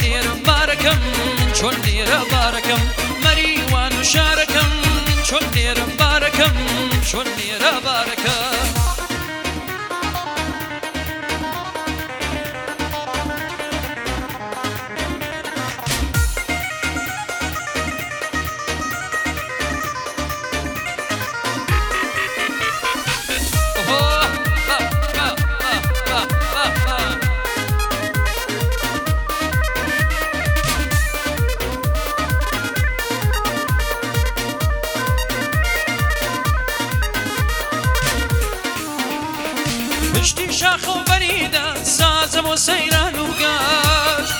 لێرم بارەکەم من چۆن لێرە بارەکەم مەریوان و شارەکەم چۆن لێرم بارەکەم چۆن لێرە بارەکەم پشتی شاخ و بریده سازم و سیران و گاش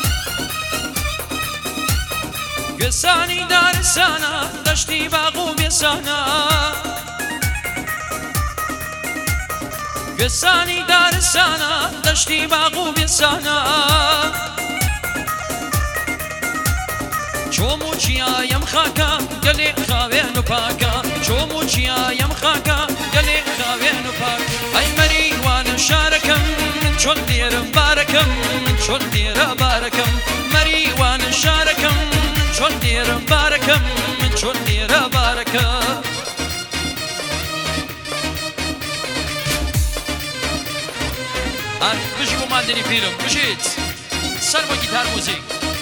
گوێسانی دارستانە دەشتی باغ و بێسانە گوێسانی دارستانە دەشتی باغ و بێسانە چۆم و چیایم خاکە گەلێ خاوێن و پاکە چۆم و چیایم خاکە گەلێ خاوێن و پاکە ئەی مەریوانە شارەکەم من چۆن لێرم بارەکەم من چۆن لێرە بارەکەم مەریوانە شارەکەم من چۆن لێرم بارەکەم من چۆن لێرە بارەکەم بژی بۆ مادنی پیرم بژیت سەر بۆ گیتار موزیک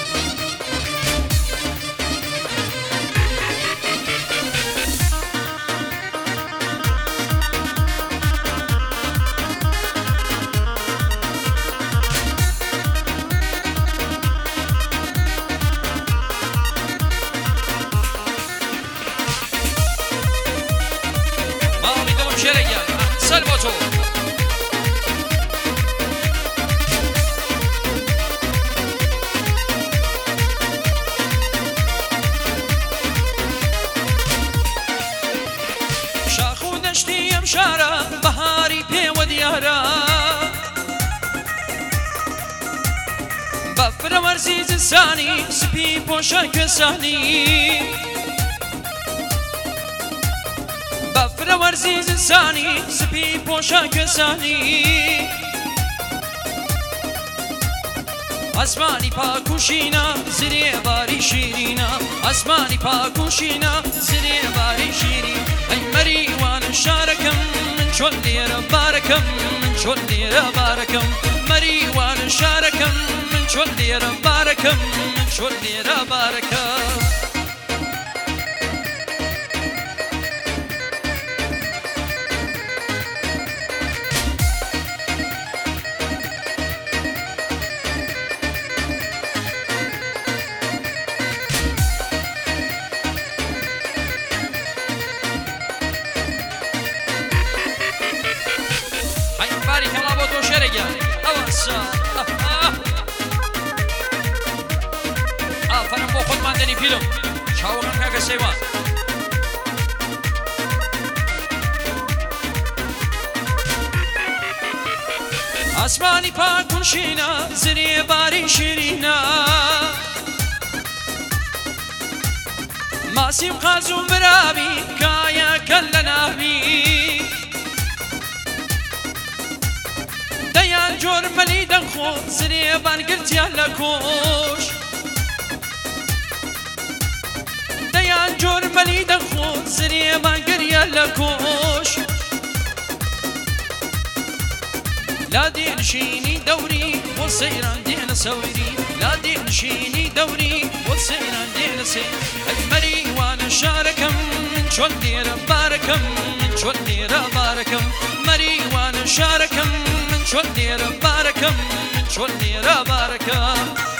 سلواتو شاخ و دەشتی ئەم شارە بەهاری پێوە دیارە بە فرەوەرزی زستانی سپی پۆشە کوێسانی فرەوەرزی زستانی سپی پۆشە کوێسانی ئاسمانی پاکوشینە زرێ باری شیرینە ئاسمانی پاکوشینە زرێ باری شیرین ئەی مەریوانە شارەکەم من چۆن لێرە بارەکەم من چۆن لێرە بارەکەم مەریوانە شارەکەم من چۆن لێرە بارەکەم من چۆن لێرە بارەکەم بارك الله بوتو شرقة أوسع فنم بو خود ماندني فيلم شاورن كاكا سيوان آسماني پاک شينا زري باري شيرينا ماسيم خازم برابي كايا كلنا بي دەیان جۆرمەلی دەنخۆ زرێبان گرتیان لە کۆش دەیان جۆرمەلی دەنخۆ زرێبان گریان لە کۆش لا دێنشینی دەوری بۆ سەیران دێنە سەوری لا دێنشینی دەوری بۆ سەیران دێنە سەیر ئەی مەریوانە شارەکەم من چۆن لێرە بارەکەم من چۆن لێرە بارەکەم مەریوانە شارەکەم چۆن لێرە بارەکەم چۆن لێرە بارەکەم